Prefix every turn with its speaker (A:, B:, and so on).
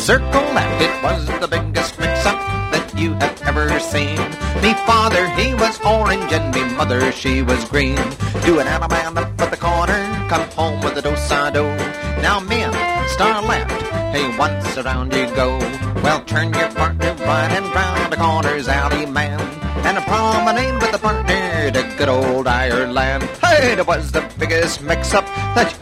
A: circle left, it was the biggest mix-up that you have ever seen. Me father, he was orange, and me mother, she was green. Do an Alabama up at the corner, come home with a dos-a-do. Now men, star left, hey, once around you go. Well, turn your partner right and round the corner's alley, man, and a promenade with the partner to good old Ireland. Hey, it was the biggest mix-up that